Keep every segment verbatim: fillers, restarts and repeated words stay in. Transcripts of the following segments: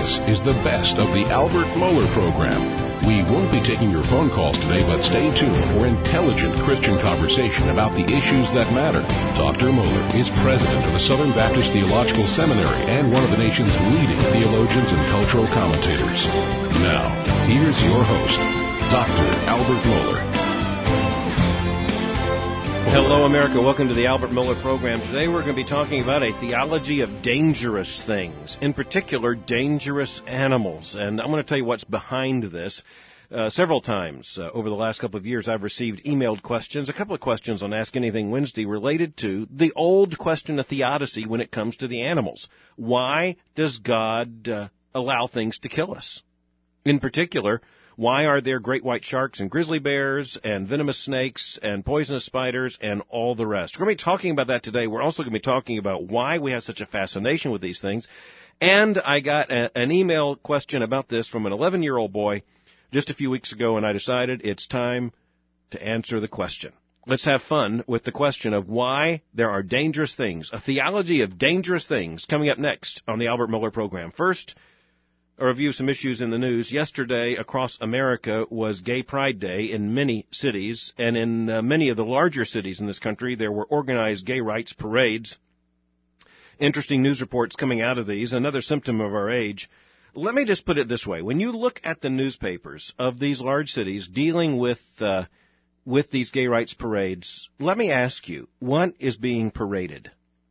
This is the best of the Albert Mohler Program. We won't be taking your phone calls today, but stay tuned for intelligent Christian conversation about the issues that matter. Doctor Mohler is president of the Southern Baptist Theological Seminary and one of the nation's leading theologians and cultural commentators. Now, here's your host, Doctor Albert Mohler. Hello, America. Welcome to the Albert Mohler Program. Today we're going to be talking about a theology of dangerous things, in particular, dangerous animals. And I'm going to tell you what's behind this. Uh, several times uh, over the last couple of years, I've received emailed questions, a couple of questions on Ask Anything Wednesday related to the old question of theodicy when it comes to the animals. Why does God uh, allow things to kill us? In particular, why are there great white sharks and grizzly bears and venomous snakes and poisonous spiders and all the rest? We're going to be talking about that today. We're also going to be talking about why we have such a fascination with these things. And I got a, an email question about this from an eleven-year-old boy just a few weeks ago, and I decided it's time to answer the question. Let's have fun with the question of why there are dangerous things, a theology of dangerous things, coming up next on the Albert Mohler Program. First, a review of some issues in the news. Yesterday, across America, was Gay Pride Day in many cities, and in uh, many of the larger cities in this country, there were organized gay rights parades. Interesting news reports coming out of these, another symptom of our age. Let me just put it this way. When you look at the newspapers of these large cities dealing with uh, with these gay rights parades, let me ask you, what is being paraded?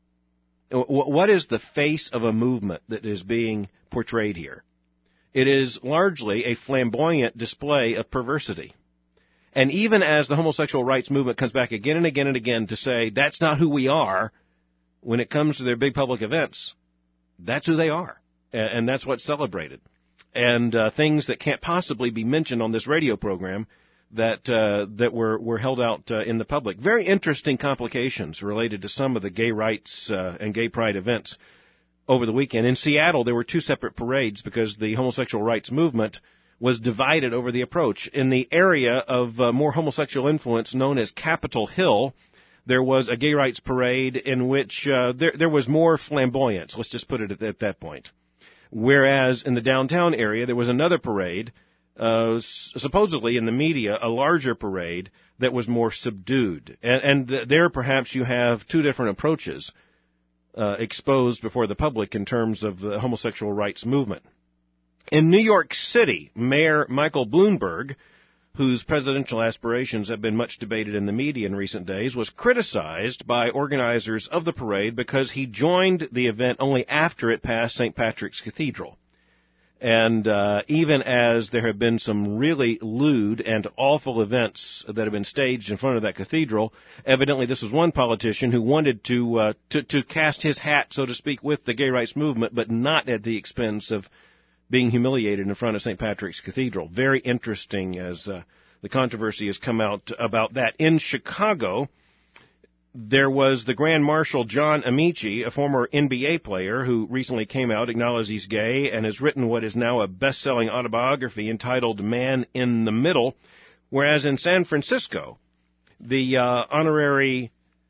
What is the face of a movement that is being portrayed here? It is largely a flamboyant display of perversity. And even as the homosexual rights movement comes back again and again and again to say that's not who we are, when it comes to their big public events, that's who they are. And that's what's celebrated. And uh, things that can't possibly be mentioned on this radio program that uh, that were, were held out uh, in the public. Very interesting complications related to some of the gay rights uh, and gay pride events over the weekend. In Seattle, there were two separate parades because the homosexual rights movement was divided over the approach. In the area of uh, more homosexual influence known as Capitol Hill, there was a gay rights parade in which uh, there, there was more flamboyance, let's just put it at, at that point. Whereas in the downtown area, there was another parade, uh, supposedly in the media, a larger parade that was more subdued. And, and th- there perhaps you have two different approaches Uh, exposed before the public in terms of the homosexual rights movement. In New York City, Mayor Michael Bloomberg, whose presidential aspirations have been much debated in the media in recent days, was criticized by organizers of the parade because he joined the event only after it passed Saint Patrick's Cathedral. And uh, even as there have been some really lewd and awful events that have been staged in front of that cathedral, evidently this was one politician who wanted to, uh, to to cast his hat, so to speak, with the gay rights movement, but not at the expense of being humiliated in front of Saint Patrick's Cathedral. Very interesting as uh, the controversy has come out about that. In Chicago, there was the Grand Marshal John Amici, a former N B A player who recently came out, acknowledged he's gay, and has written what is now a best-selling autobiography entitled Man in the Middle. Whereas in San Francisco, the uh, honorary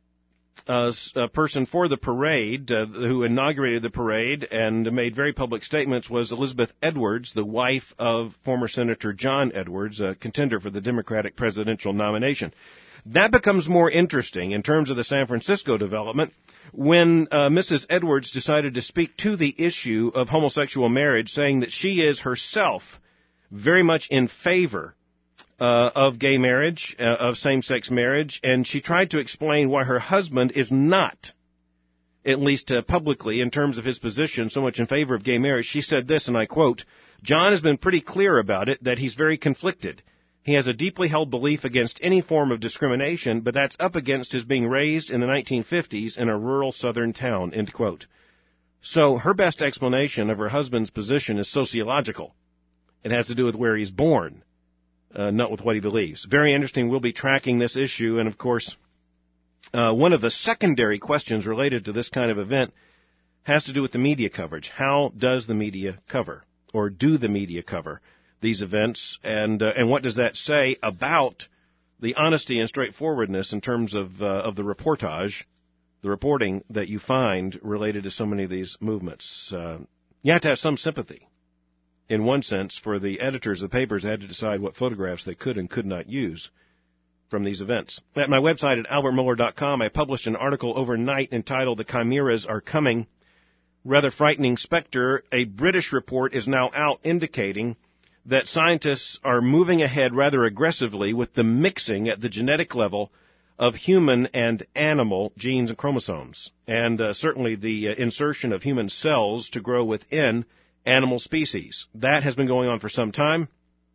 uh, uh, person for the parade, uh, who inaugurated the parade and made very public statements, was Elizabeth Edwards, the wife of former Senator John Edwards, a contender for the Democratic presidential nomination. That becomes more interesting in terms of the San Francisco development when uh, Missus Edwards decided to speak to the issue of homosexual marriage, saying that she is herself very much in favor uh, of gay marriage, uh, of same-sex marriage, and she tried to explain why her husband is not, at least uh, publicly, in terms of his position, so much in favor of gay marriage. She said this, and I quote, "John has been pretty clear about it, that he's very conflicted. He has a deeply held belief against any form of discrimination, but that's up against his being raised in the nineteen fifties in a rural southern town," end quote. So her best explanation of her husband's position is sociological. It has to do with where he's born, uh, not with what he believes. Very interesting. We'll be tracking this issue. And, of course, uh, one of the secondary questions related to this kind of event has to do with the media coverage. How does the media cover, or do the media cover these events, and uh, and what does that say about the honesty and straightforwardness in terms of uh, of the reportage, the reporting that you find related to so many of these movements? Uh, you have to have some sympathy in one sense, for the editors of the papers had to decide what photographs they could and could not use from these events. At my website at albert mohler dot com, I published an article overnight entitled "The Chimeras Are Coming. Rather Frightening Specter." A British report is now out indicating that scientists are moving ahead rather aggressively with the mixing at the genetic level of human and animal genes and chromosomes, and uh, certainly the uh, insertion of human cells to grow within animal species. That has been going on for some time.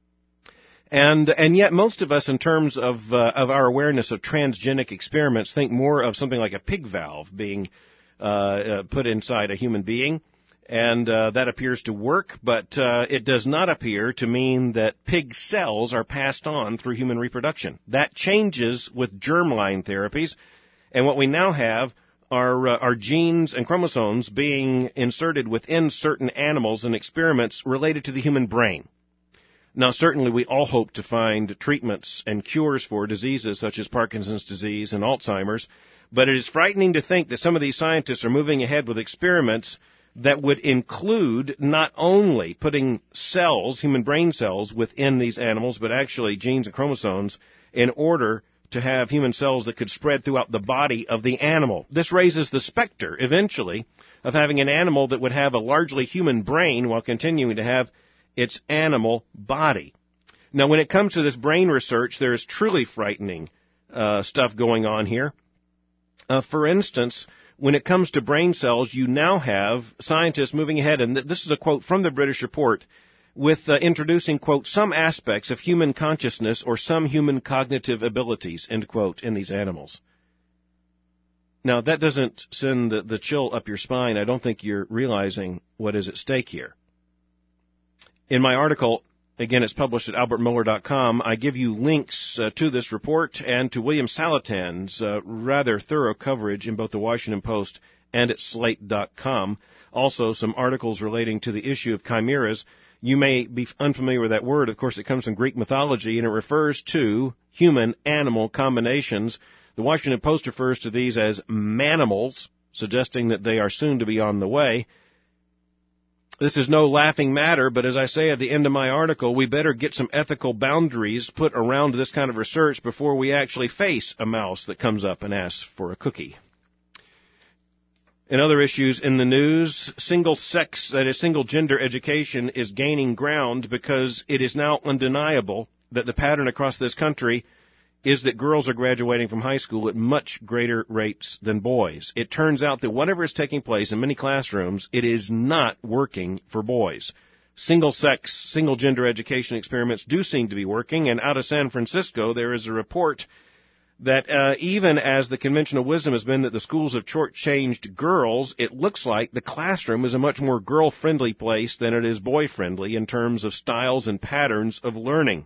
And and yet most of us, in terms of uh, of our awareness of transgenic experiments, think more of something like a pig valve being uh, uh, put inside a human being, and uh, that appears to work, but uh, it does not appear to mean that pig cells are passed on through human reproduction. That changes with germline therapies, and what we now have are uh, are genes and chromosomes being inserted within certain animals in experiments related to the human brain. Now, certainly we all hope to find treatments and cures for diseases such as Parkinson's disease and Alzheimer's, but it is frightening to think that some of these scientists are moving ahead with experiments that would include not only putting cells, human brain cells, within these animals, but actually genes and chromosomes in order to have human cells that could spread throughout the body of the animal. This raises the specter, eventually, of having an animal that would have a largely human brain while continuing to have its animal body. Now, when it comes to this brain research, there is truly frightening uh, stuff going on here. Uh, for instance, when it comes to brain cells, you now have scientists moving ahead, and th- this is a quote from the British report, with uh, introducing, quote, some aspects of human consciousness or some human cognitive abilities, end quote, in these animals. Now, that doesn't send the, the chill up your spine. I don't think you're realizing what is at stake here. In my article, again, it's published at albert mohler dot com, I give you links uh, to this report and to William Salatin's uh, rather thorough coverage in both the Washington Post and at slate dot com. Also, some articles relating to the issue of chimeras. You may be unfamiliar with that word. Of course, it comes from Greek mythology, and it refers to human-animal combinations. The Washington Post refers to these as manimals, suggesting that they are soon to be on the way. This is no laughing matter, but as I say at the end of my article, we better get some ethical boundaries put around this kind of research before we actually face a mouse that comes up and asks for a cookie. In other issues in the news, single-sex, that is, single-gender education is gaining ground because it is now undeniable that the pattern across this country is that girls are graduating from high school at much greater rates than boys. It turns out that whatever is taking place in many classrooms, it is not working for boys. Single-sex, single-gender education experiments do seem to be working, and out of San Francisco there is a report that uh, even as the conventional wisdom has been that the schools have shortchanged girls, it looks like the classroom is a much more girl-friendly place than it is boy-friendly in terms of styles and patterns of learning.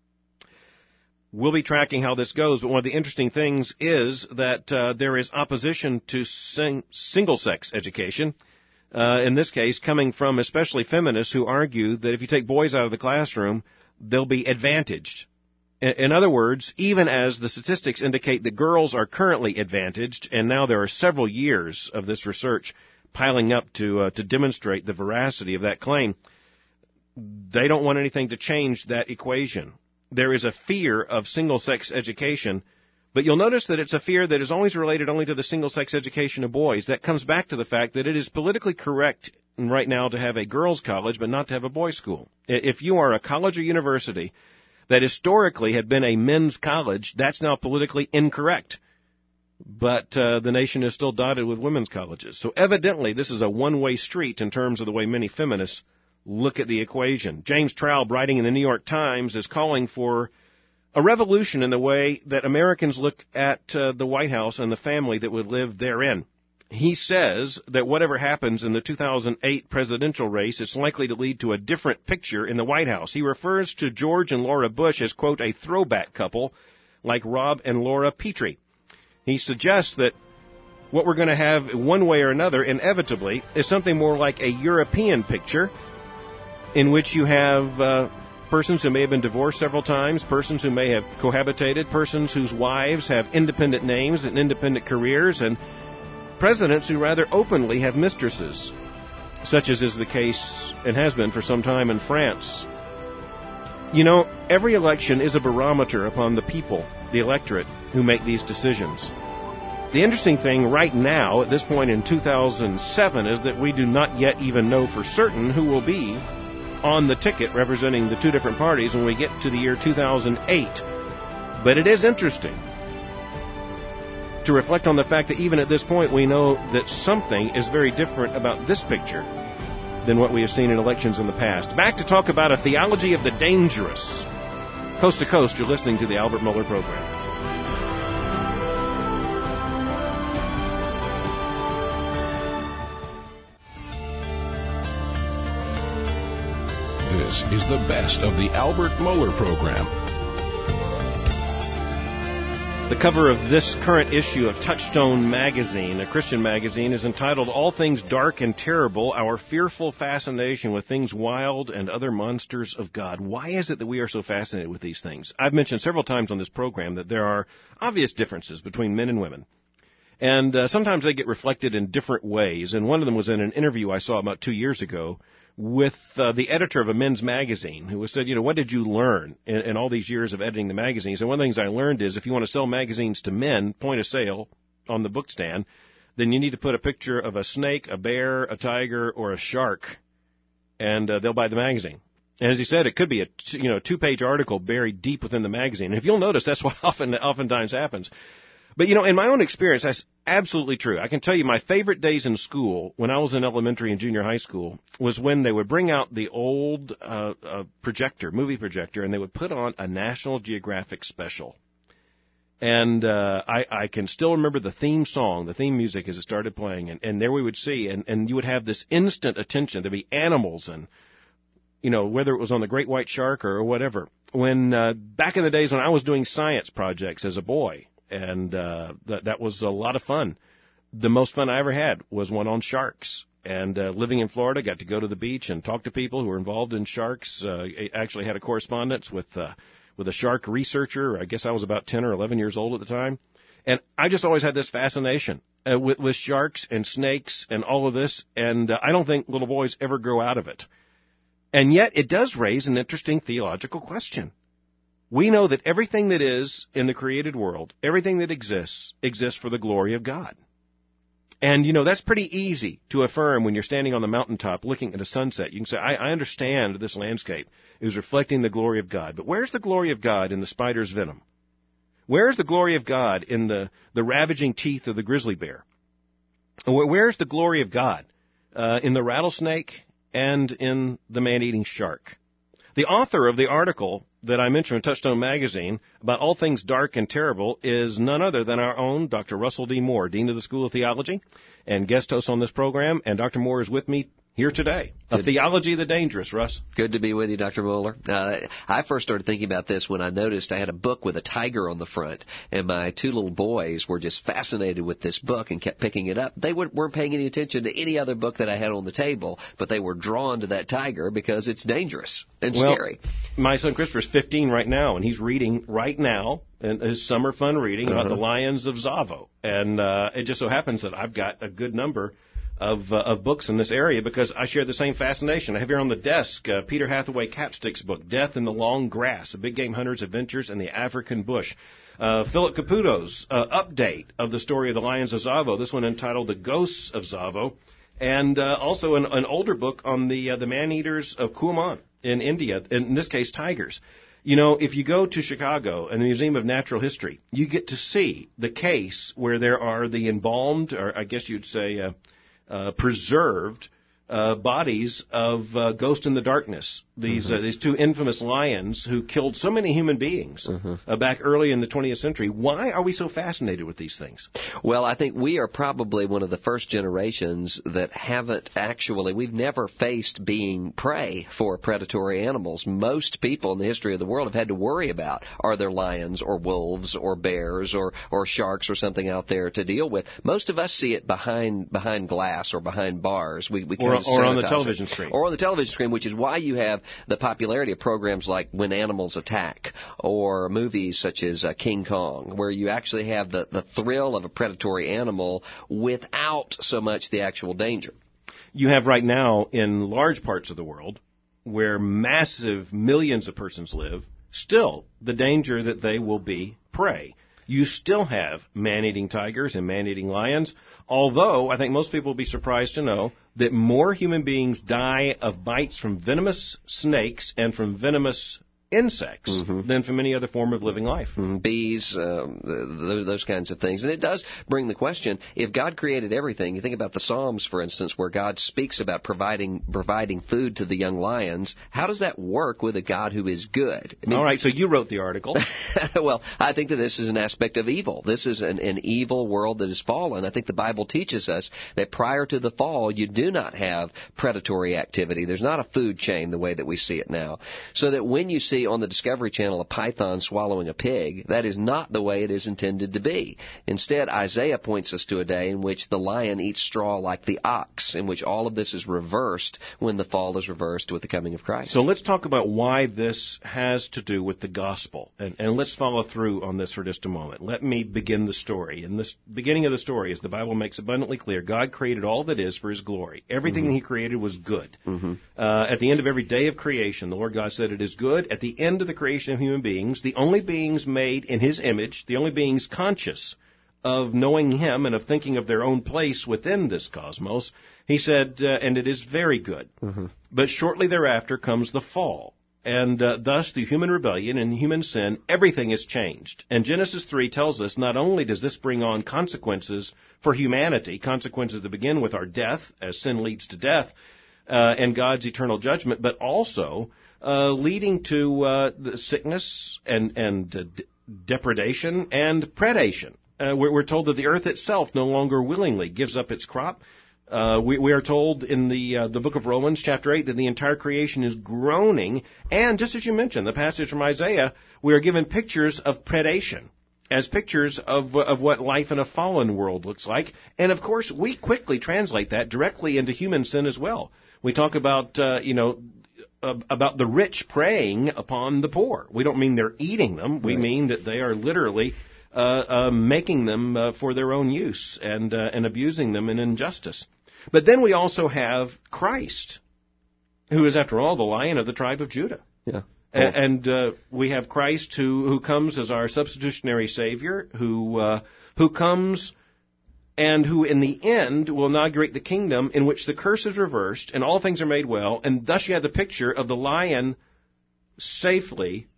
We'll be tracking how this goes, but one of the interesting things is that uh, there is opposition to sing- single-sex education, uh, in this case coming from especially feminists who argue that if you take boys out of the classroom, they'll be advantaged. In, in other words, even as the statistics indicate that girls are currently advantaged, and now there are several years of this research piling up to uh, to demonstrate the veracity of that claim, they don't want anything to change that equation. There is a fear of single-sex education, but you'll notice that it's a fear that is always related only to the single-sex education of boys. That comes back to the fact that it is politically correct right now to have a girls' college but not to have a boys' school. If you are a college or university that historically had been a men's college, that's now politically incorrect. But uh, the nation is still dotted with women's colleges. So evidently this is a one-way street in terms of the way many feminists look at the equation. James Traub, writing in the New York Times, is calling for a revolution in the way that Americans look at uh, the White House and the family that would live therein. He says that whatever happens in the two thousand eight presidential race is likely to lead to a different picture in the White House. He refers to George and Laura Bush as, quote, a throwback couple like Rob and Laura Petrie. He suggests that what we're going to have one way or another, inevitably, is something more like a European picture, in which you have uh, persons who may have been divorced several times, persons who may have cohabitated, persons whose wives have independent names and independent careers, and presidents who rather openly have mistresses. such as is the case and has been for some time in France. You know, every election is a barometer upon the people, the electorate, who make these decisions. The interesting thing right now, at this point in two thousand seven, is that we do not yet even know for certain who will be on the ticket representing the two different parties when we get to the year two thousand eight. But it is interesting to reflect on the fact that even at this point we know that something is very different about this picture than what we have seen in elections in the past. Back to talk about a theology of the dangerous. Coast to Coast, you're listening to the Albert Mohler Program. This is the best of the Albert Mohler Program. The cover of this current issue of Touchstone magazine, a Christian magazine, is entitled All Things Dark and Terrible, Our Fearful Fascination with Things Wild and Other Monsters of God. Why is it that we are so fascinated with these things? I've mentioned several times on this program that there are obvious differences between men and women. And uh, sometimes they get reflected in different ways. And one of them was in an interview I saw about two years ago with uh, the editor of a men's magazine, who said, you know, what did you learn in, in all these years of editing the magazines? And one of the things I learned is if you want to sell magazines to men, point of sale on the book stand, then you need to put a picture of a snake, a bear, a tiger, or a shark, and uh, they'll buy the magazine. And as he said, it could be a t- you know two-page article buried deep within the magazine. And if you'll notice, that's what often oftentimes happens. But, you know, in my own experience, that's absolutely true. I can tell you my favorite days in school, when I was in elementary and junior high school, was when they would bring out the old uh, uh, projector, movie projector, and they would put on a National Geographic special. And uh, I, I can still remember the theme song, the theme music as it started playing, and, and there we would see, and, and you would have this instant attention. There'd be animals and, you know, whether it was on the great white shark or whatever. When uh, back in the days when I was doing science projects as a boy, and uh, that, that was a lot of fun. The most fun I ever had was one on sharks. And uh, living in Florida, got to go to the beach and talk to people who were involved in sharks. Uh, I actually had a correspondence with uh, with a shark researcher. I guess I was about ten or eleven years old at the time. And I just always had this fascination uh, with, with sharks and snakes and all of this. And uh, I don't think little boys ever grow out of it. And yet it does raise an interesting theological question. We know that everything that is in the created world, everything that exists, exists for the glory of God. And, you know, that's pretty easy to affirm when you're standing on the mountaintop looking at a sunset. You can say, I, I understand this landscape is reflecting the glory of God. But where's the glory of God in the spider's venom? Where's the glory of God in the, the ravaging teeth of the grizzly bear? Where's the glory of God uh, in the rattlesnake and in the man-eating shark? The author of the article that I mentioned in Touchstone Magazine about all things dark and terrible is none other than our own Doctor Russell D. Moore, Dean of the School of Theology and guest host on this program. And Doctor Moore is with me here today. A Theology of the Dangerous, Russ. Good to be with you, Doctor Mohler. Uh, I first started thinking about this when I noticed I had a book with a tiger on the front, and my two little boys were just fascinated with this book and kept picking it up. They weren't paying any attention to any other book that I had on the table, but they were drawn to that tiger because it's dangerous and well, scary. My son Christopher's fifteen right now, and he's reading right now, and his summer fun reading uh-huh. about the lions of Tsavo. And uh, it just so happens that I've got a good number of uh, of books in this area because I share the same fascination. I have here on the desk uh, Peter Hathaway Capstick's book, Death in the Long Grass, A Big Game Hunter's Adventures in the African Bush. Uh, Philip Caputo's uh, update of the story of the lions of Tsavo, this one entitled The Ghosts of Tsavo, and uh, also an, an older book on the uh, the man-eaters of Kumaon in India, in this case tigers. You know, if you go to Chicago and the Museum of Natural History, you get to see the case where there are the embalmed, or I guess you'd say uh, Uh, preserved uh, bodies of uh, Ghost in the Darkness, these mm-hmm. uh, these two infamous lions who killed so many human beings mm-hmm. uh, back early in the twentieth century. Why are we so fascinated with these things? Well, I think we are probably one of the first generations that haven't actually, we've never faced being prey for predatory animals. Most people in the history of the world have had to worry about, are there lions or wolves or bears or, or sharks or something out there to deal with? Most of us see it behind behind glass or behind bars. We, we or or on the television it. screen. Or on the television screen, which is why you have the popularity of programs like When Animals Attack or movies such as uh, King Kong, where you actually have the, the thrill of a predatory animal without so much the actual danger. you have right now in large parts of the world where massive millions of persons live, still the danger that they will be prey. You still have man-eating tigers and man-eating lions, although I think most people will be surprised to know that more human beings die of bites from venomous snakes and from venomous insects mm-hmm. than from any other form of living life. Mm, bees, um, th- those kinds of things. And it does bring the question, if God created everything, you think about the Psalms, for instance, where God speaks about providing providing food to the young lions, how does that work with a God who is good? I mean, all right, so you wrote the article. Well, I think that this is an aspect of evil. This is an, an evil world that has fallen. I think the Bible teaches us that prior to the fall, you do not have predatory activity. There's not a food chain the way that we see it now. So that when you see on the Discovery Channel a python swallowing a pig, that is not the way it is intended to be. Instead, Isaiah points us to a day in which the lion eats straw like the ox, in which all of this is reversed when the fall is reversed with the coming of Christ. So let's talk about why this has to do with the gospel. And, and let's follow through on this for just a moment. Let me begin the story. In the beginning of the story, as the Bible makes abundantly clear, God created all that is for His glory. Everything mm-hmm. He created was good. Mm-hmm. Uh, at the end of every day of creation, the Lord God said it is good. At the end of the creation of human beings, the only beings made in His image, the only beings conscious of knowing Him and of thinking of their own place within this cosmos, He said, uh, and it is very good. Mm-hmm. But shortly thereafter comes the fall. And uh, thus, through human rebellion and human sin, everything is changed. And Genesis three tells us not only does this bring on consequences for humanity, consequences that begin with our death, as sin leads to death, uh, and God's eternal judgment, but also uh, leading to uh, the sickness and, and uh, d- depredation and predation. Uh, we're, we're told that the earth itself no longer willingly gives up its crop. Uh, we, we are told in the uh, the book of Romans, chapter eight, that the entire creation is groaning. And just as you mentioned, the passage from Isaiah, we are given pictures of predation as pictures of of what life in a fallen world looks like. And of course, we quickly translate that directly into human sin as well. We talk about, uh, you know, uh, about the rich preying upon the poor. We don't mean they're eating them. We right. mean that they are literally uh, uh, making them uh, for their own use and uh, and abusing them in injustice. But then we also have Christ, who is, after all, the Lion of the tribe of Judah. Yeah. A- and uh, we have Christ who, who comes as our substitutionary Savior, who uh, who comes and who, in the end, will inaugurate the kingdom in which the curse is reversed and all things are made well. And thus you have the picture of the lion safely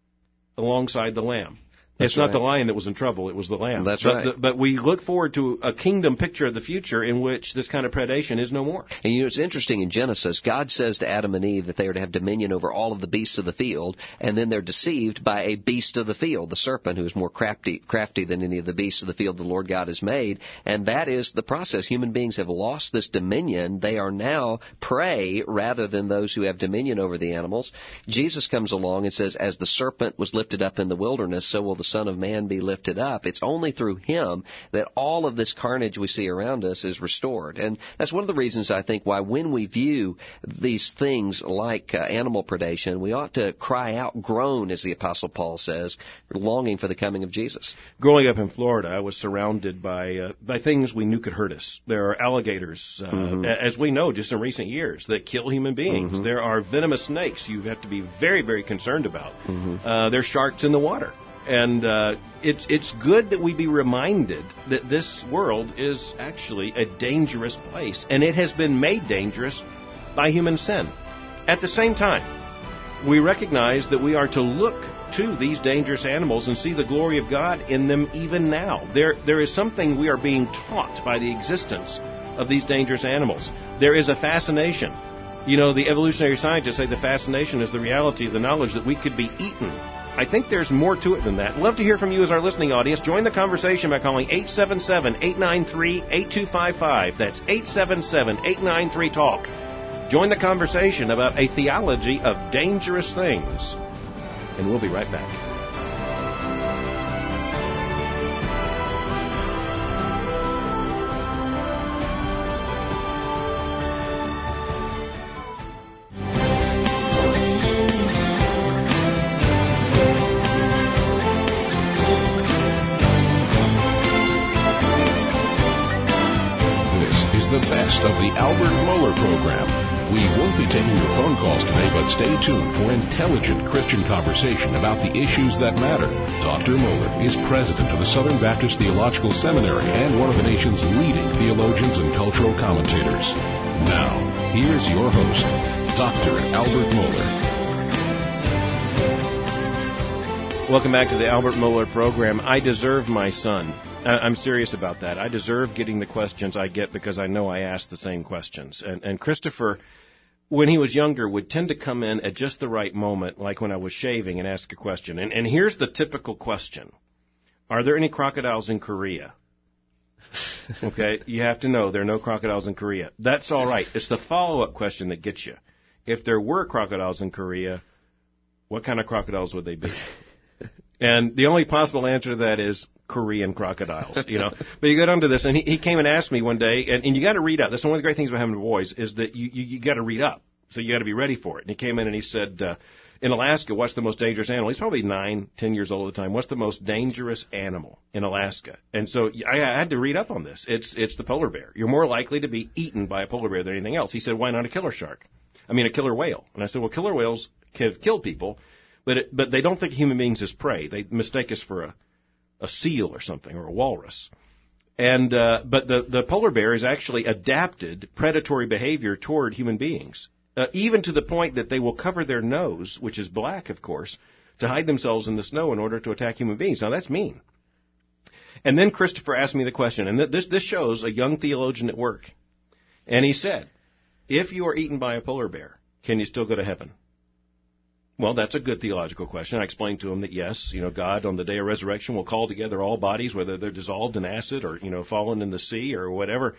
alongside the lamb. That's it's not right. the lion that was in trouble, it was the lamb. That's but right. The, but we look forward to a kingdom picture of the future in which this kind of predation is no more. And you know, it's interesting in Genesis, God says to Adam and Eve that they are to have dominion over all of the beasts of the field, and then they're deceived by a beast of the field, the serpent, who is more crafty, crafty than any of the beasts of the field the Lord God has made. And that is the process. Human beings have lost this dominion. They are now prey rather than those who have dominion over the animals. Jesus comes along and says, as the serpent was lifted up in the wilderness, so will the Son of Man be lifted up. It's only through Him that all of this carnage we see around us is restored. And that's one of the reasons, I think, why when we view these things like uh, animal predation, we ought to cry out, groan, as the Apostle Paul says, longing for the coming of Jesus. Growing up in Florida, I was surrounded by uh, by things we knew could hurt us. There are alligators, uh, mm-hmm. as we know just in recent years, that kill human beings. Mm-hmm. There are venomous snakes you have to be very, very concerned about. Mm-hmm. Uh, there are sharks in the water. And uh, it's it's good that we be reminded that this world is actually a dangerous place, and it has been made dangerous by human sin. At the same time, we recognize that we are to look to these dangerous animals and see the glory of God in them even now. There there is something we are being taught by the existence of these dangerous animals. There is a fascination. You know, the evolutionary scientists say the fascination is the reality of the knowledge that we could be eaten. I think there's more to it than that. I'd love to hear from you as our listening audience. Join the conversation by calling eight seven seven, eight nine three, eight two five five. That's eight seven seven, eight nine three, TALK. Join the conversation about a theology of dangerous things. And we'll be right back. The best of the Albert Mohler program. We won't be taking your phone calls today, but stay tuned for intelligent Christian conversation about the issues that matter. Doctor Mohler is president of the Southern Baptist Theological Seminary and one of the nation's leading theologians and cultural commentators. Now, here's your host, Doctor Albert Mohler. Welcome back to the Albert Mohler program. I deserve my son. I'm serious about that. I deserve getting the questions I get because I know I ask the same questions. And, and Christopher, when he was younger, would tend to come in at just the right moment, like when I was shaving, and ask a question. And, and here's the typical question. Are there any crocodiles in Korea? Okay, you have to know there are no crocodiles in Korea. That's all right. It's the follow-up question that gets you. If there were crocodiles in Korea, what kind of crocodiles would they be? And the only possible answer to that is Korean crocodiles, you know. But you go down to this, and he, he came and asked me one day, and, and you got to read up. That's one of the great things about having boys is that you, you, you got to read up. So you got to be ready for it. And he came in and he said, uh, in Alaska, what's the most dangerous animal? He's probably nine, ten years old at the time. What's the most dangerous animal in Alaska? And so I, I had to read up on this. It's it's the polar bear. You're more likely to be eaten by a polar bear than anything else. He said, why not a killer shark? I mean, a killer whale. And I said, well, killer whales can kill people. But it, but they don't think human beings as prey. They mistake us for a, a seal or something, or a walrus. And uh, but the, the polar bear has actually adapted predatory behavior toward human beings, uh, even to the point that they will cover their nose, which is black, of course, to hide themselves in the snow in order to attack human beings. Now, that's mean. And then Christopher asked me the question, and th- this, this shows a young theologian at work. And he said, if you are eaten by a polar bear, can you still go to heaven? Well, that's a good theological question. I explained to him that, yes, you know, God on the day of resurrection will call together all bodies, whether they're dissolved in acid or, you know, fallen in the sea or whatever.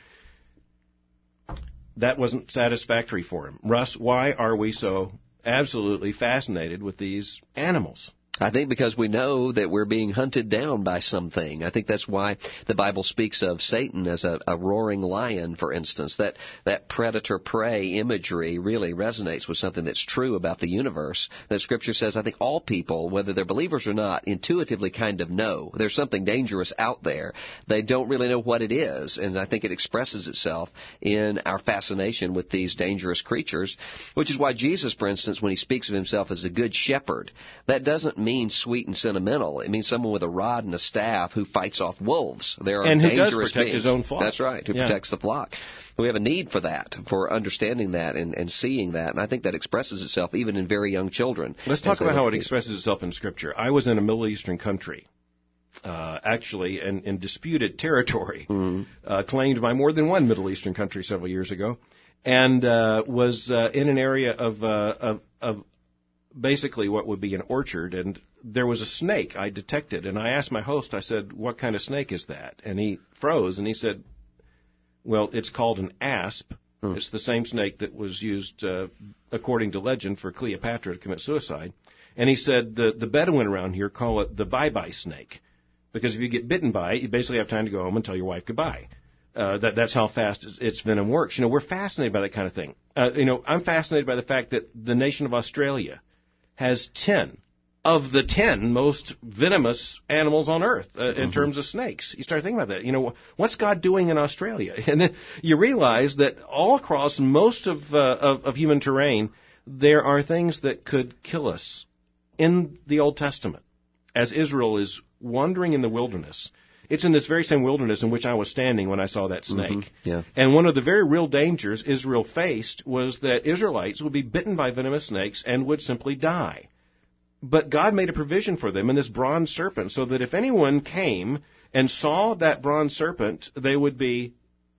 That wasn't satisfactory for him. Russ, why are we so absolutely fascinated with these animals? I think because we know that we're being hunted down by something. I think that's why the Bible speaks of Satan as a, a roaring lion, for instance. That that predator-prey imagery really resonates with something that's true about the universe. That Scripture says, I think all people, whether they're believers or not, intuitively kind of know there's something dangerous out there. They don't really know what it is, and I think it expresses itself in our fascination with these dangerous creatures, which is why Jesus, for instance, when he speaks of himself as a good shepherd, that doesn't mean means sweet and sentimental. It means someone with a rod and a staff who fights off wolves. There are and who dangerous does protect beings. his own flock. That's right, who yeah. protects the flock. We have a need for that, for understanding that and, and seeing that, and I think that expresses itself even in very young children. Let's talk about how it expresses itself in Scripture. I was in a Middle Eastern country, uh, actually, in, in disputed territory, mm-hmm. uh, claimed by more than one Middle Eastern country several years ago, and uh, was uh, in an area of, uh, of, of basically what would be an orchard, and there was a snake I detected, and I asked my host, I said, what kind of snake is that? And he froze, and he said, well, it's called an asp. Hmm. It's the same snake that was used, uh, according to legend, for Cleopatra to commit suicide. And he said, the, the Bedouin around here call it the bye-bye snake, because if you get bitten by it, you basically have time to go home and tell your wife goodbye. Uh, that, that's how fast its venom works. You know, we're fascinated by that kind of thing. Uh, you know, I'm fascinated by the fact that the nation of Australia has ten of the ten most venomous animals on Earth uh, in mm-hmm. terms of snakes. You start thinking about that. You know, what's God doing in Australia? And then you realize that all across most of, uh, of, of human terrain, there are things that could kill us. In the Old Testament, as Israel is wandering in the wilderness, it's in this very same wilderness in which I was standing when I saw that snake. Mm-hmm. Yeah. And one of the very real dangers Israel faced was that Israelites would be bitten by venomous snakes and would simply die. But God made a provision for them in this bronze serpent so that if anyone came and saw that bronze serpent, they would be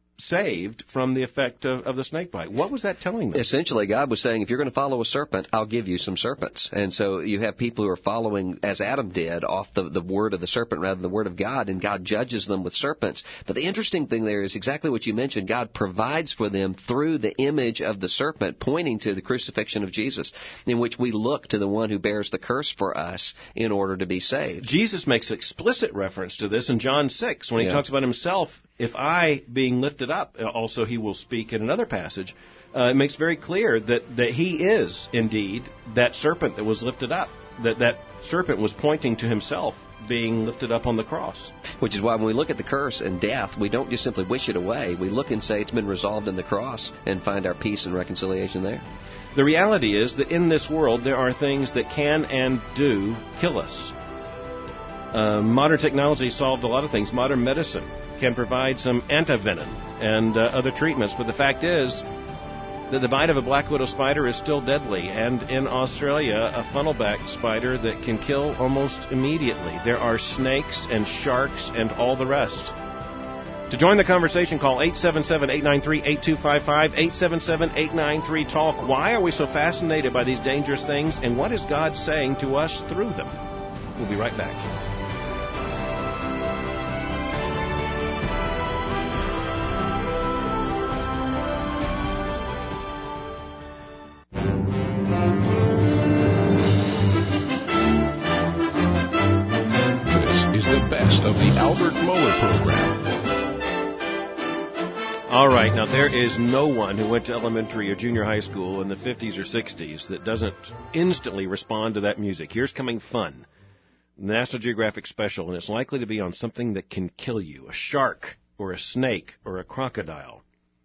saved from the effect of, of the snake bite. What was that telling them? Essentially, God was saying, if you're going to follow a serpent, I'll give you some serpents. And so you have people who are following, as Adam did, off the, the word of the serpent rather than the word of God, and God judges them with serpents. But the interesting thing there is exactly what you mentioned. God provides for them through the image of the serpent, pointing to the crucifixion of Jesus, in which we look to the one who bears the curse for us in order to be saved. Jesus makes explicit reference to this in John six when he yeah. talks about himself. If I, being lifted up, also he will speak in another passage, uh, it makes very clear that, that he is indeed that serpent that was lifted up, that that serpent was pointing to himself being lifted up on the cross. Which is why when we look at the curse and death, we don't just simply wish it away. We look and say it's been resolved in the cross and find our peace and reconciliation there. The reality is that in this world there are things that can and do kill us. Uh, modern technology solved a lot of things. Modern medicine can provide some antivenom and uh, other treatments, but the fact is that the bite of a black widow spider is still deadly, and in Australia, a funnel-backed spider that can kill almost immediately. There are snakes and sharks and all the rest. To join the conversation, call eight seven seven, eight nine three, eight two five five, eight seven seven, eight nine three, talk. Why are we so fascinated by these dangerous things, and what is God saying to us through them? We'll be right back. Of the Albert Mohler Program. All right, now there is no one who went to elementary or junior high school in the fifties or sixties that doesn't instantly respond to that music. Here's Coming Fun, National Geographic special, and it's likely to be on something that can kill you, a shark or a snake or a crocodile.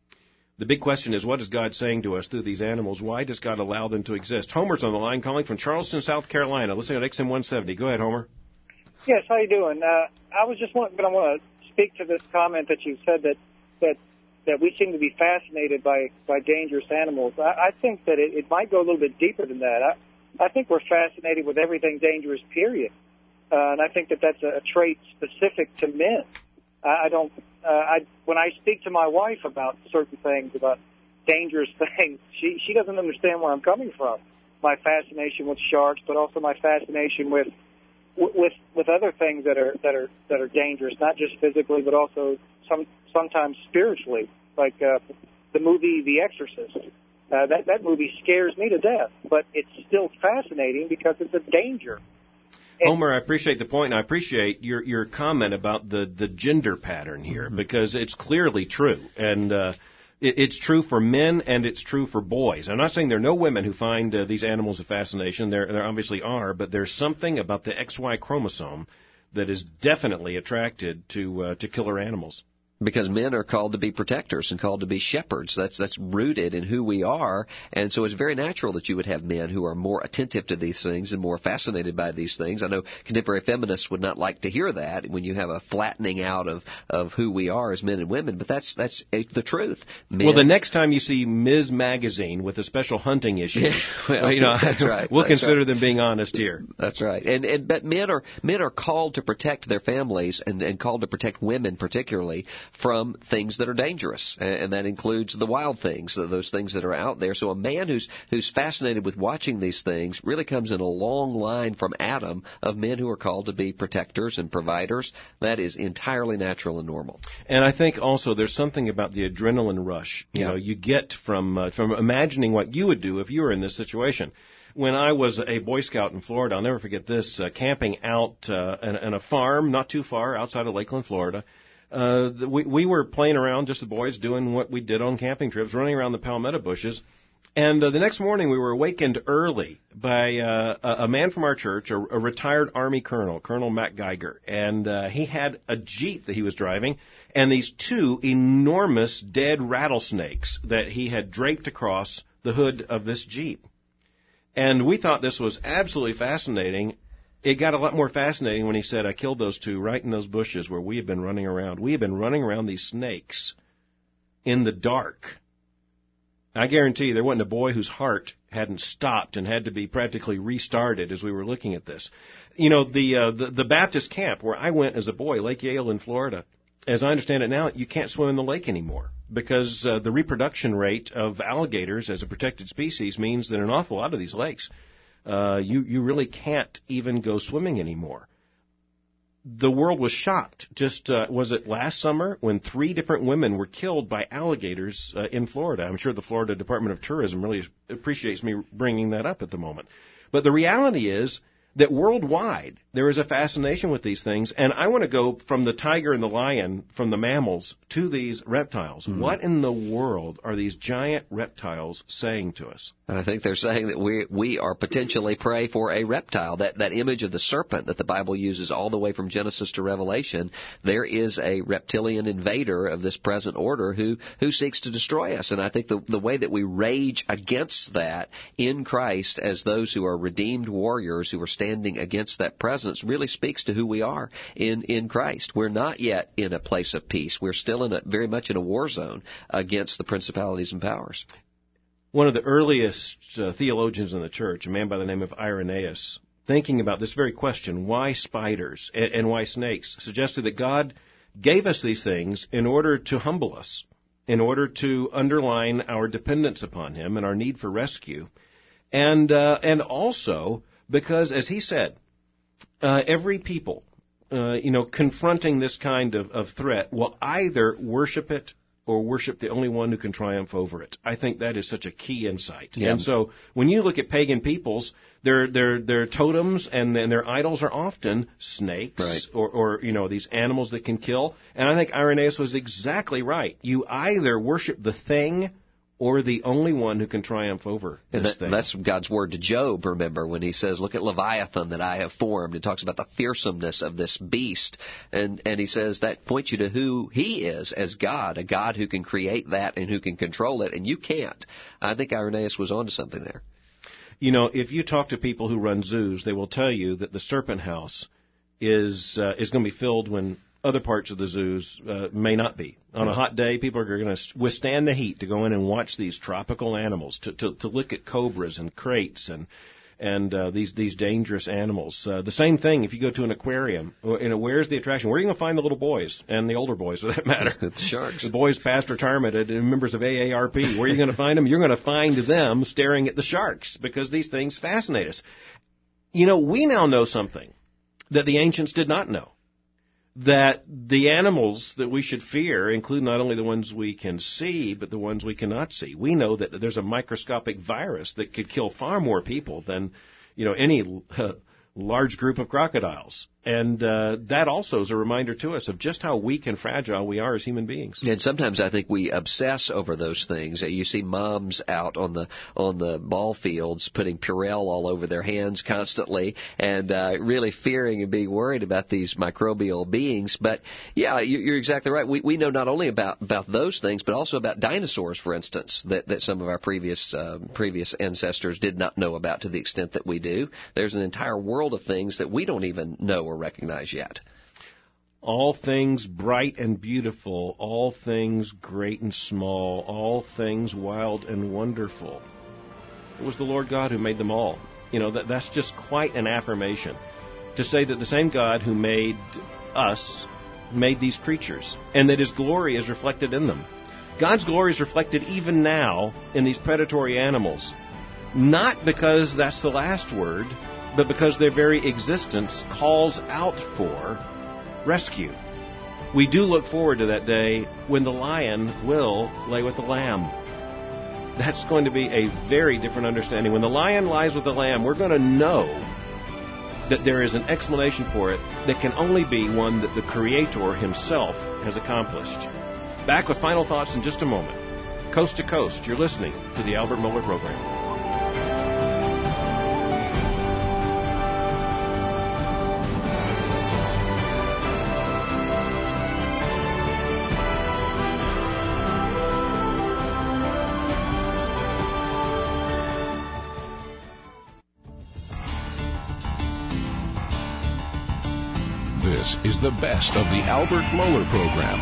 The big question is, what is God saying to us through these animals? Why does God allow them to exist? Homer's on the line, calling from Charleston, South Carolina. Listening on X M one seventy. Go ahead, Homer. Yes, how you doing? Uh, I was just going to want to speak to this comment that you said that that that we seem to be fascinated by, by dangerous animals. I, I think that it, it might go a little bit deeper than that. I, I think we're fascinated with everything dangerous, period. Uh, and I think that that's a, a trait specific to men. I, I don't. Uh, I when I speak to my wife about certain things, about dangerous things, she she doesn't understand where I'm coming from. My fascination with sharks, but also my fascination with with with other things that are that are that are dangerous, not just physically, but also some sometimes spiritually, like uh, the movie The Exorcist. Uh, that that movie scares me to death, but it's still fascinating because it's a danger. And Homer, I appreciate the point, and I appreciate your your comment about the the gender pattern here, because it's clearly true, and uh, it, it's true for men and it's true for boys. I'm not saying there are no women who find uh, these animals a fascination. There there obviously are, but there's something about the X Y chromosome that is definitely attracted to uh, to killer animals. Because men are called to be protectors and called to be shepherds. That's that's rooted in who we are. And so it's very natural that you would have men who are more attentive to these things and more fascinated by these things. I know contemporary feminists would not like to hear that when you have a flattening out of, of who we are as men and women, but that's that's the truth. Men, well, the next time you see Miz Magazine with a special hunting issue, yeah, well, you know, that's right. we'll that's consider right. them being honest here. That's right. And and but men are men are called to protect their families and, and called to protect women particularly from things that are dangerous, and that includes the wild things, those things that are out there. So a man who's who's fascinated with watching these things really comes in a long line from Adam of men who are called to be protectors and providers. That is entirely natural and normal. And I think also there's something about the adrenaline rush, you yeah. know, you get from uh, from imagining what you would do if you were in this situation. When I was a Boy Scout in Florida, I'll never forget this, uh, camping out uh, in, in a farm not too far outside of Lakeland, Florida. Uh, we, we were playing around, just the boys, doing what we did on camping trips, running around the palmetto bushes. And uh, the next morning we were awakened early by uh, a, a man from our church, a, a retired Army colonel, Colonel Matt Geiger. And uh, he had a Jeep that he was driving and these two enormous dead rattlesnakes that he had draped across the hood of this Jeep. And we thought this was absolutely fascinating. It got a lot more fascinating when he said, I killed those two right in those bushes where we have been running around. We have been running around these snakes in the dark. I guarantee you there wasn't a boy whose heart hadn't stopped and had to be practically restarted as we were looking at this. You know, the, uh, the, the Baptist camp where I went as a boy, Lake Yale in Florida, as I understand it now, you can't swim in the lake anymore because uh, the reproduction rate of alligators as a protected species means that an awful lot of these lakes Uh, you, you really can't even go swimming anymore. The world was shocked. Just, uh, was it last summer when three different women were killed by alligators uh, in Florida? I'm sure the Florida Department of Tourism really appreciates me bringing that up at the moment. But the reality is that worldwide, There is a fascination with these things, and I want to go from the tiger and the lion, from the mammals, to these reptiles. Mm-hmm. What in the world are these giant reptiles saying to us? I think they're saying that we we are potentially prey for a reptile. That that image of the serpent that the Bible uses all the way from Genesis to Revelation, there is a reptilian invader of this present order who, who seeks to destroy us. And I think the, the way that we rage against that in Christ as those who are redeemed warriors who are standing against that presence really speaks to who we are in, in Christ. We're not yet in a place of peace. We're still in a, very much in a war zone against the principalities and powers. One of the earliest uh, theologians in the church, a man by the name of Irenaeus, thinking about this very question, why spiders and, and why snakes, suggested that God gave us these things in order to humble us, in order to underline our dependence upon Him and our need for rescue, and uh, and also because, as he said, uh, every people, uh, you know, confronting this kind of, of threat will either worship it or worship the only one who can triumph over it. I think that is such a key insight. Yeah. And so when you look at pagan peoples, their their their totems and, and their idols are often snakes, right, or, or you know these animals that can kill. And I think Irenaeus was exactly right. You either worship the thing or the only one who can triumph over this and that, thing. That's God's word to Job, remember, when he says, look at Leviathan that I have formed. It talks about the fearsomeness of this beast. And, and he says that points you to who he is as God, a God who can create that and who can control it, and you can't. I think Irenaeus was onto something there. You know, if you talk to people who run zoos, they will tell you that the serpent house is uh, is going to be filled when other parts of the zoos uh, may not be. On a hot day, people are going to withstand the heat to go in and watch these tropical animals, to, to, to look at cobras and kraits and and uh, these these dangerous animals. Uh, the same thing if you go to an aquarium. You know, where's the attraction? Where are you going to find the little boys and the older boys, for that matter? The sharks. The boys past retirement and members of A A R P. Where are you going to find them? You're going to find them staring at the sharks because these things fascinate us. You know, we now know something that the ancients did not know. That the animals that we should fear include not only the ones we can see, but the ones we cannot see. We know that there's a microscopic virus that could kill far more people than, you know, any uh, large group of crocodiles. And uh, that also is a reminder to us of just how weak and fragile we are as human beings. And sometimes I think we obsess over those things. You see moms out on the on the ball fields putting Purell all over their hands constantly and uh, really fearing and being worried about these microbial beings. But, yeah, you're exactly right. We we know not only about, about those things, but also about dinosaurs, for instance, that, that some of our previous uh, previous ancestors did not know about to the extent that we do. There's an entire world of things that we don't even know or recognize yet. All things bright and beautiful, all things great and small, all things wild and wonderful. It was the Lord God who made them all. You know, that that's just quite an affirmation. To say that the same God who made us made these creatures, and that His glory is reflected in them. God's glory is reflected even now in these predatory animals, not because that's the last word, but because their very existence calls out for rescue. We do look forward to that day when the lion will lay with the lamb. That's going to be a very different understanding. When the lion lies with the lamb, we're going to know that there is an explanation for it that can only be one that the Creator Himself has accomplished. Back with final thoughts in just a moment. Coast to Coast, you're listening to the Albert Mohler Program. This is the best of the Albert Mohler Program.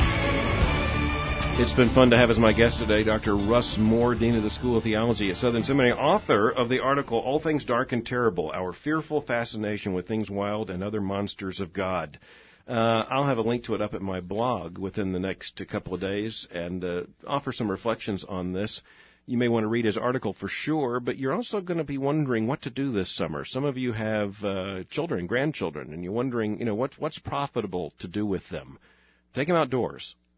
It's been fun to have as my guest today Doctor Russ Moore, Dean of the School of Theology at Southern Seminary, author of the article, All Things Dark and Terrible, Our Fearful Fascination with Things Wild and Other Monsters of God. Uh, I'll have a link to it up at my blog within the next couple of days and uh, offer some reflections on this. You may want to read his article for sure, but you're also going to be wondering what to do this summer. Some of you have uh, children, grandchildren, and you're wondering, you know, what, what's profitable to do with them. Take them outdoors.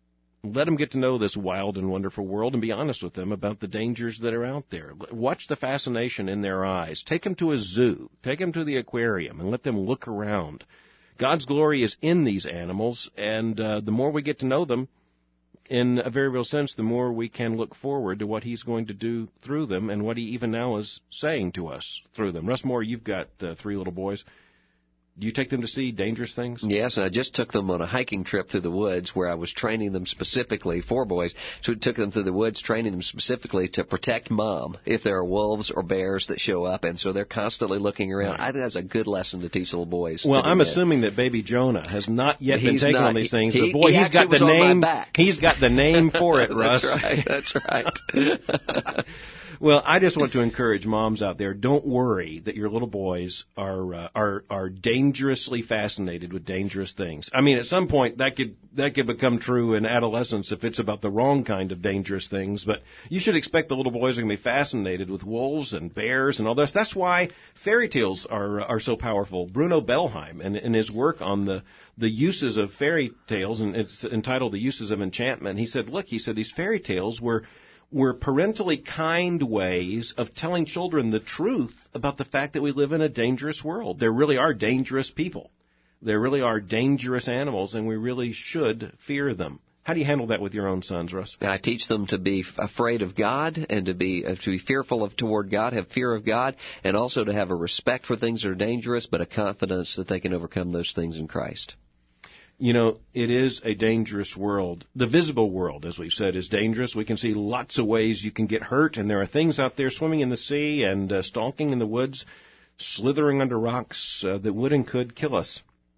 Let them get to know this wild and wonderful world and be honest with them about the dangers that are out there. Watch the fascination in their eyes. Take them to a zoo. Take them to the aquarium and let them look around. God's glory is in these animals, and uh, the more we get to know them, in a very real sense, the more we can look forward to what he's going to do through them and what he even now is saying to us through them. Russ Moore, you've got uh, three little boys. Do you take them to see dangerous things? Yes, and I just took them on a hiking trip through the woods where I was training them specifically, four boys, so we took them through the woods, training them specifically to protect Mom if there are wolves or bears that show up, and so they're constantly looking around. I think that's a good lesson to teach little boys. Well, I'm assuming that baby Jonah has not yet been He's taken not. on these things, He, but boy, he he's got the was on name. my back. He's got the name for it, Russ. That's right. That's right. Well, I just want to encourage moms out there, don't worry that your little boys are uh, are are dangerously fascinated with dangerous things. I mean, at some point that could that could become true in adolescence if it's about the wrong kind of dangerous things, but you should expect the little boys are going to be fascinated with wolves and bears and all this. That's why fairy tales are are so powerful. Bruno Bellheim and in his work on the the uses of fairy tales, and it's entitled The Uses of Enchantment, he said, look, he said these fairy tales were were parentally kind ways of telling children the truth about the fact that we live in a dangerous world. There really are dangerous people. There really are dangerous animals, and we really should fear them. How do you handle that with your own sons, Russ? I teach them to be afraid of God and to be uh, to be fearful of toward God, have fear of God, and also to have a respect for things that are dangerous, but a confidence that they can overcome those things in Christ. You know, it is a dangerous world. The visible world, as we've said, is dangerous. We can see lots of ways you can get hurt, and there are things out there swimming in the sea and uh, stalking in the woods, slithering under rocks uh, that would and could kill us.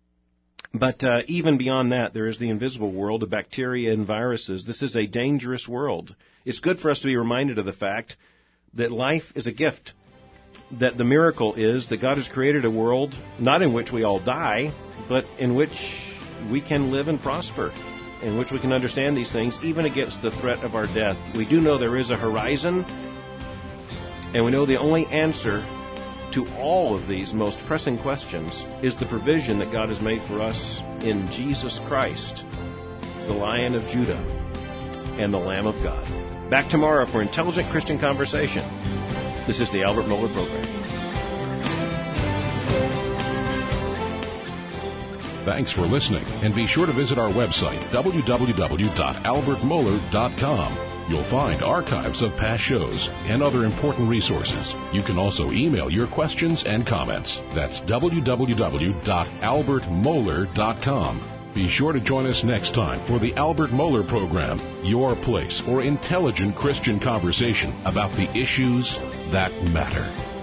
But uh, even beyond that, there is the invisible world of bacteria and viruses. This is a dangerous world. It's good for us to be reminded of the fact that life is a gift, that the miracle is that God has created a world not in which we all die, but in which we can live and prosper, in which we can understand these things even against the threat of our death. We do know there is a horizon, and we know the only answer to all of these most pressing questions is the provision that God has made for us in Jesus Christ, the Lion of Judah and the Lamb of God. Back tomorrow for Intelligent Christian Conversation. This is the Albert Mohler Program. Thanks for listening, and be sure to visit our website, w w w dot albert mohler dot com. You'll find archives of past shows and other important resources. You can also email your questions and comments. That's w w w dot albert mohler dot com. Be sure to join us next time for the Albert Mohler Program, your place for intelligent Christian conversation about the issues that matter.